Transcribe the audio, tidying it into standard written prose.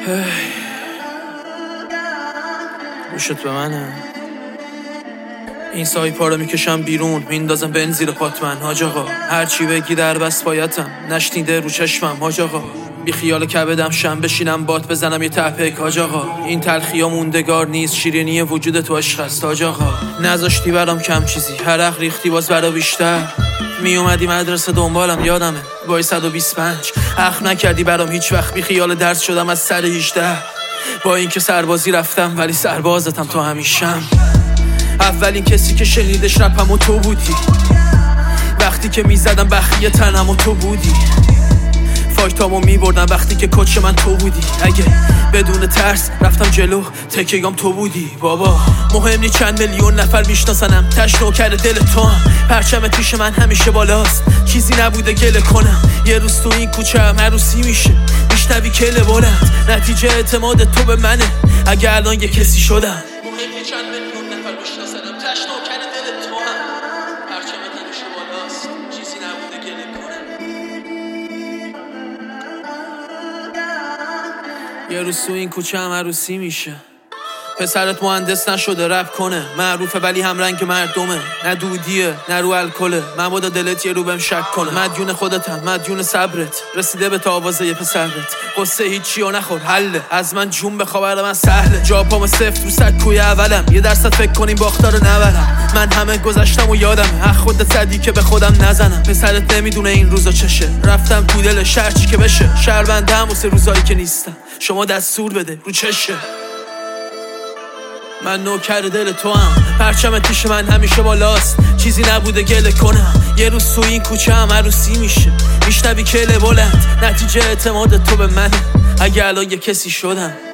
گوشت به منه. این سایپا رو میکشم بیرون، میندازم بنز زیر پات من حاج آقا. هرچی بگی در بس بایدم، نشنیده رو چشمم حاج آقا. بی خیال کبدم شم بشینم بات بزنم یه تپک حاج آقا. این تلخی ها موندگار نیست، شیرینی وجود تو عشق است حاج آقا. نذاشتی برام کم چیزی، هرق ریختی باز برا بیشتر. می اومدی مدرسه دنبالم یادمه بای 125. اخم نکردی برام هیچ وقت، بی خیال درس شدم از سر 18. با اینکه سربازی رفتم ولی سربازتم تا همیشم. اولین کسی که شنیدش رپم و تو بودی، وقتی که میزدم بخیه تنم و تو بودی. فایتامو میبردم وقتی که کوچ من تو بودی. اگه بدون ترس رفتم جلو تکیگام تو بودی. بابا مهم نی چند میلیون نفر میشناسنم، تش نوکر دل تو هم. پرچمت پیش من همیشه بالاست، چیزی نبوده گله کنم. یه روز تو این کوچه هم عروسی میشه، میشنوی کله بلند. نتیجه اعتماد تو به منه، اگه الان یه کسی شدم. مهم نی چند میلیون نفر میشناسنم، تش نوکر دل تو هم. پرچمت همیشه بالاست، چیزی نبوده گله کنم. یه روز تو این کوچه هم عروسی میشه، پسرت مهندس نشده رپ کنه. معروفه ولی هم رنگ مردمه، نه دودیه نه رو الکله. مبادا دلت یه رو بهم شک کنه. مدیون خودتم مدیون صبرت، رسیده به تا آوازه یه پسرت. قصه هیچی و نخور حله، از من جون بخوا برای من سهله. جا پامو سفت رو سکوی اولم، یه درصد فکر کنیم باختا رو نبرم. من همه گذشتم و یادمه، اخ خودت صدی که به خودم نزنم. پسرت نمیدونه این روزا چشه، رفتم تو دل شهر چی که بشه. شهروندم واسه روزایی که نیستم، شما دستور بده رو چشه. من نوکر دل تو هم، پرچمت پیش من همیشه بالاست، چیزی نبوده گله کنم. یه روز تو این کوچه هم عروسی میشه، میشنوی کله بلند. نتیجه اعتماد تو به منه، اگه الان یه کسی شدم.